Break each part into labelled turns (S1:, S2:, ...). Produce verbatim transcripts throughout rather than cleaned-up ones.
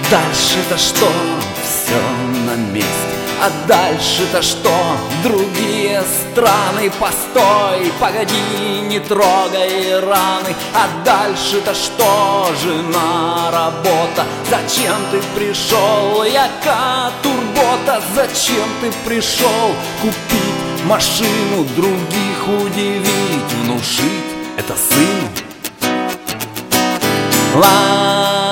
S1: дальше-то что? Все на месте. А дальше-то что? Другие страны. Постой, погоди, не трогай раны. А дальше-то что? Жена, работа. Зачем ты пришел? Яка турбота? Зачем ты пришел? Купить машину, других удивить, внушить это сыну. Ла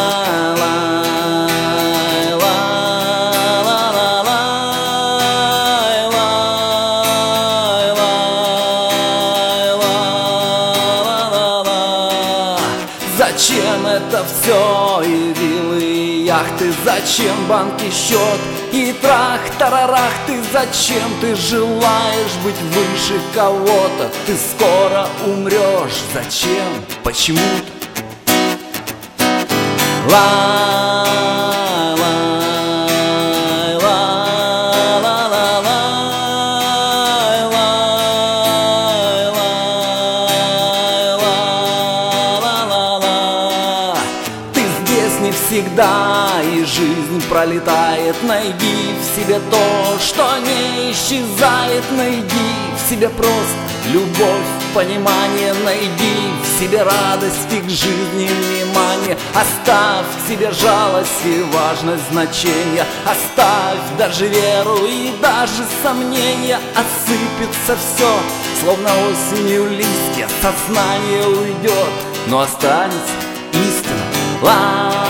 S1: Зачем это все, и виллы, и яхты? Зачем банки, счет и трах-тарарах? Ты зачем ты желаешь быть выше кого-то? Ты скоро умрешь. Зачем? Почему-то. Ла не всегда, и жизнь пролетает. Найди в себе то, что не исчезает. Найди в себе просто любовь, понимание. Найди в себе радость и к жизни внимание. Оставь к себе жалость и важность значения. Оставь даже веру и даже сомнения. Осыпется все, словно осенью листья. Сознание уйдет, но останется истина. Ла